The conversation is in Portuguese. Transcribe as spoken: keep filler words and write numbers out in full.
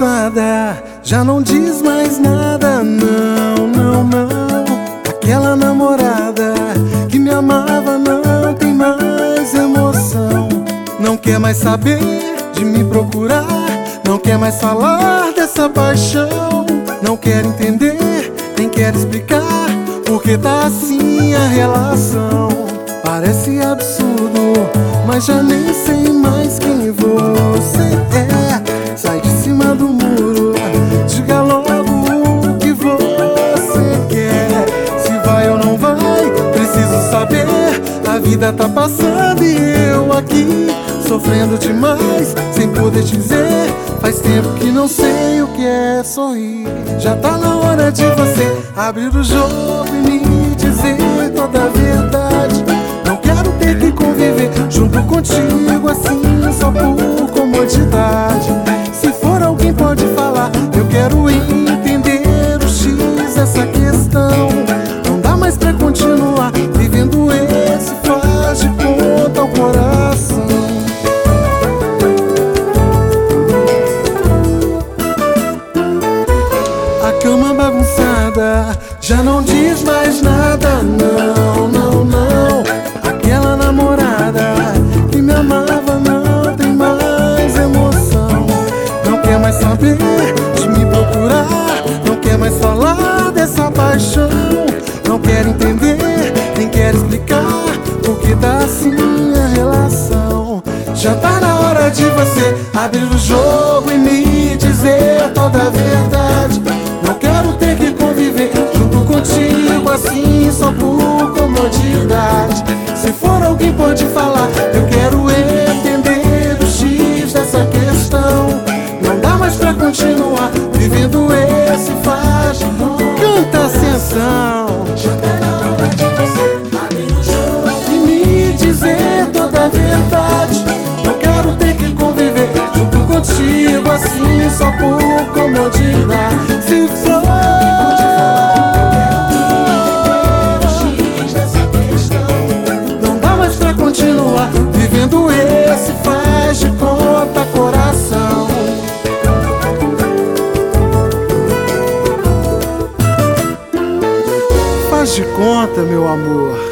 bagunçada, já não diz mais nada. Não, não, não. Aquela namorada que me amava não tem mais emoção. Não quer mais saber de me procurar, não quer mais falar dessa paixão. Não quer entender, nem quer explicar porque tá assim a relação. Parece absurdo, mas já nem sei mais quem você é. Sai de cima do muro, diga logo o que você quer. Se vai ou não vai, preciso saber. A vida tá passando e eu aqui sofrendo demais, sem poder dizer. Faz tempo que não sei o que é sorrir. Já tá na hora de você abrir o jogo e me dizer toda a verdade. Não quero ter que conviver junto contigo assim só por comodidade. Se for alguém pode falar, eu quero entender o X dessa questão. Não dá mais pra continuar vivendo esse faz de conta ao coração. A cama bagunçada já não diz mais nada. Não, não, não. Aquela namorada que me amava não tem mais emoção. Não quer mais saber de me procurar, não quer mais falar dessa paixão. Não quer entender, nem quer explicar porque tá assim a relação. Já tá na hora de você abrir o jogo e me dizer toda a verdade. Não quero ter que conviver junto contigo assim só por comodidade. Se for alguém pode falar, eu quero entender o X dessa questão. Não dá mais pra continuar vivendo esse faz. Canta Ascensão. Já tá na hora de você abrir o jogo e me dizer toda a verdade. Não quero ter que conviver junto contigo assim só por comodidade. Se for continuar vivendo esse faz de conta coração. Faz de conta, meu amor.